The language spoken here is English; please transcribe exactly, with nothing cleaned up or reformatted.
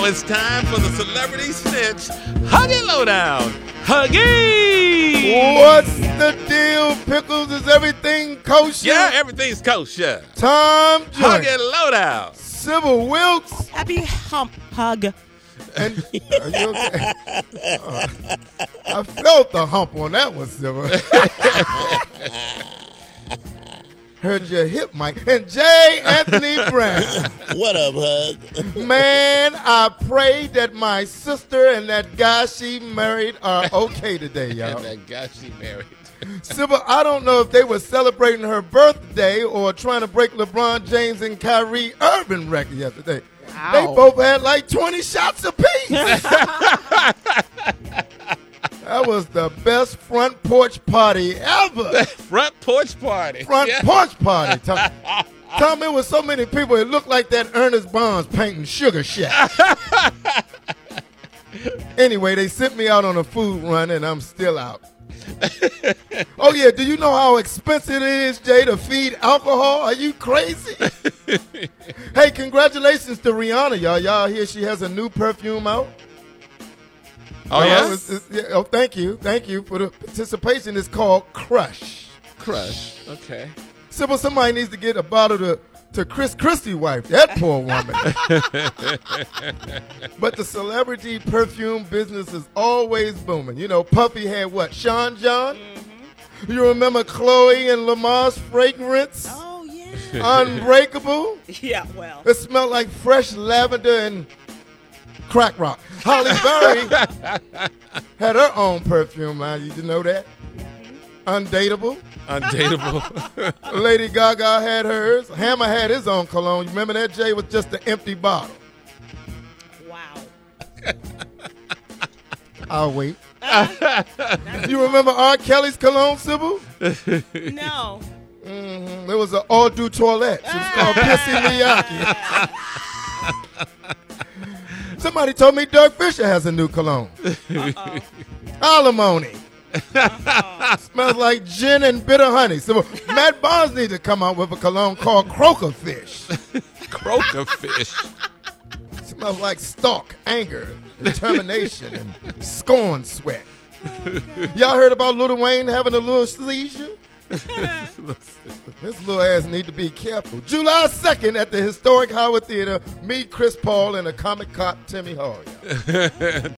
it's time for the Celebrity Snitch Huggy Lowdown. Huggy! What's the deal, Pickles? Is everything kosher? Yeah, everything's kosher. Tom Joyce. Huggy Lowdown. Sybil Wilkes. Happy hump hug. And are you okay? Uh, I felt the hump on that one, Sybil. Heard your hip, Mike. And J. Anthony Brown. What up, Hug? Man, I pray that my sister and that guy she married are okay today, y'all. And that guy she married. Sybil, I don't know if they were celebrating her birthday or trying to break LeBron James and Kyrie Irving record yesterday. Wow. They both had like twenty shots apiece. That was the best front porch party ever. Front porch party. Front Yeah. porch party. Tom, Tom, it was so many people. It looked like that Ernest Bonds painting Sugar Shack. Anyway, they sent me out on a food run, and I'm still out. Oh, yeah. Do you know how expensive it is, Jay, to feed alcohol? Are you crazy? Hey, congratulations to Rihanna, y'all. Y'all hear she has a new perfume out? Oh, Uh, yeah? it's- it's- yeah? Oh, thank you. Thank you for the participation. It's called Crush. Crush. Okay. Sybil, somebody needs to get a bottle to, to Chris Christie's wife. That poor woman. But the celebrity perfume business is always booming. You know, Puffy had what? Sean John? Mm-hmm. You remember Chloe and Lamar's fragrance? Oh, yeah. Unbreakable? Yeah, well. It smelled like fresh lavender and crack rock. Holly Berry had her own perfume line. You didn't know that? Undateable. Undateable. Lady Gaga had hers. Hammer had his own cologne. You remember that, Jay? With just an empty bottle. Wow. I'll wait. You remember R. Kelly's cologne, Sybil? No. Mm-hmm. It was an Eau du Toilette. It was called Pissy Miyake. Somebody told me Dirk Fisher has a new cologne. Uh-oh. Alimony. Uh-oh. Smells like gin and bitter honey. So Matt Barnes needs to come out with a cologne called Croaker Fish. Croaker fish. Smells like stalk, anger, determination, and scorn sweat. Y'all heard about Lil Wayne having a little seizure? This little ass need to be careful. July second at the historic Howard Theater, me, Chris Paul, and a comic cop, Timmy Hall.